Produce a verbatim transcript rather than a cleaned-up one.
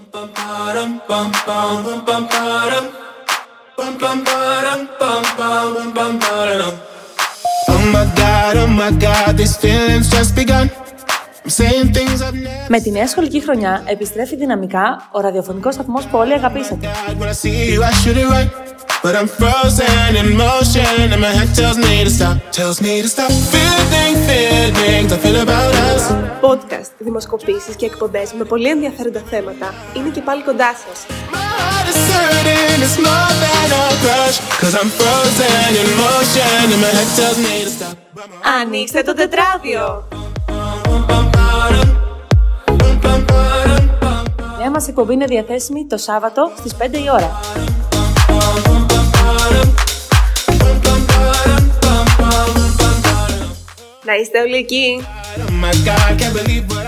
Με τη νέα σχολική χρονιά επιστρέφει δυναμικά ο ραδιοφωνικός σταθμός που όλοι αγαπήσατε. But I'm frozen in motion and my head tells me to stop, tells me to stop feeling, feeling, I feel about us. Podcast, δημοσκοπήσεις και εκπομπές με πολύ ενδιαφέροντα θέματα είναι και πάλι κοντά σας. My heart is hurting, it's more than a crush, 'cause I'm frozen in motion and my head tells me to stop. Ανοίξτε το τετράδιο! Η νέα μας εκπομπή είναι διαθέσιμη το Σάββατο στις πέντε η ώρα. Να είστε όλοι εκεί.